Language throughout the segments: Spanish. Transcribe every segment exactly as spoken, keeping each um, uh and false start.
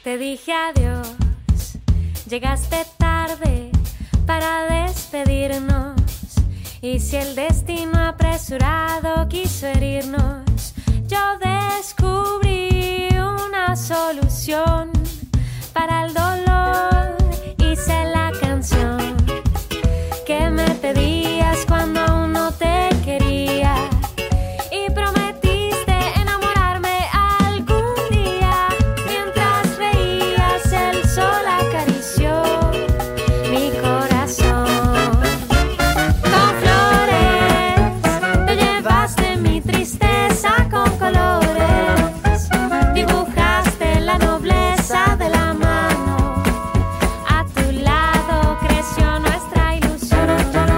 te dije adiós, llegaste tarde para despedirnos. Y si el destino apresurado quiso herirnos, yo descubrí una solución para el dolor. Hice la canción que me pedías cuando aún no te quería. Y prometiste enamorarme algún día. Mientras reías el sol acarició mi corazón. Con flores te llevaste mi tristeza con colores. Dibujaste la nobleza de la mano. A tu lado creció nuestra ilusión.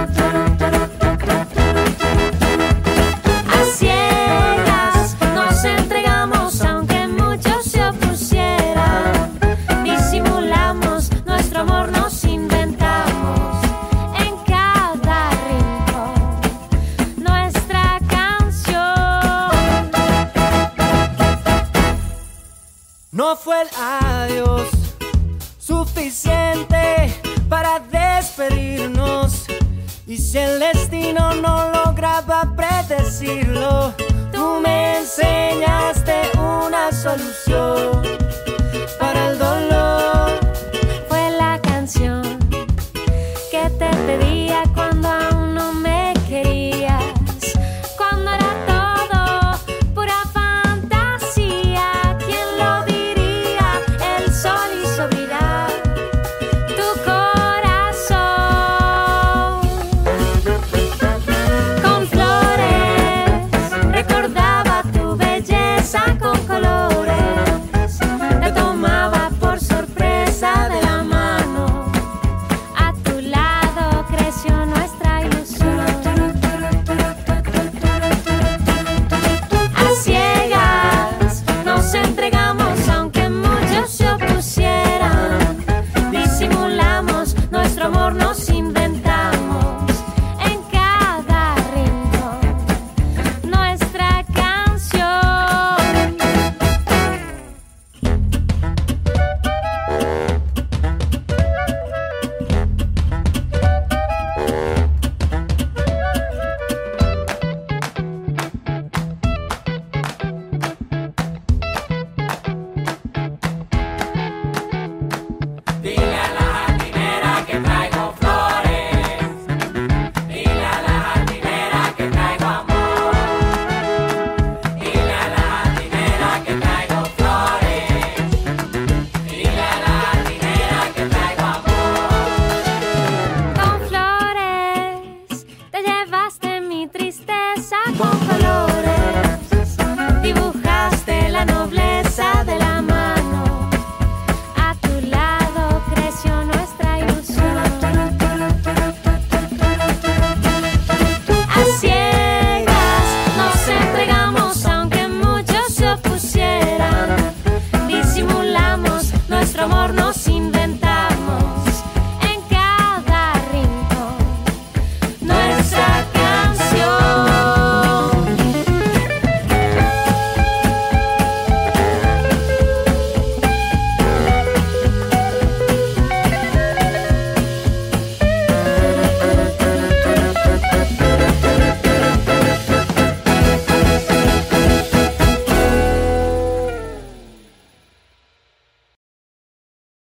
A ciegas nos entregamos aunque muchos se opusieran. Disimulamos nuestro amor, nos inventamos en cada rincón nuestra canción. No fue el adiós suficiente para despedirnos. Y si el destino no lograba predecirlo, tú me enseñaste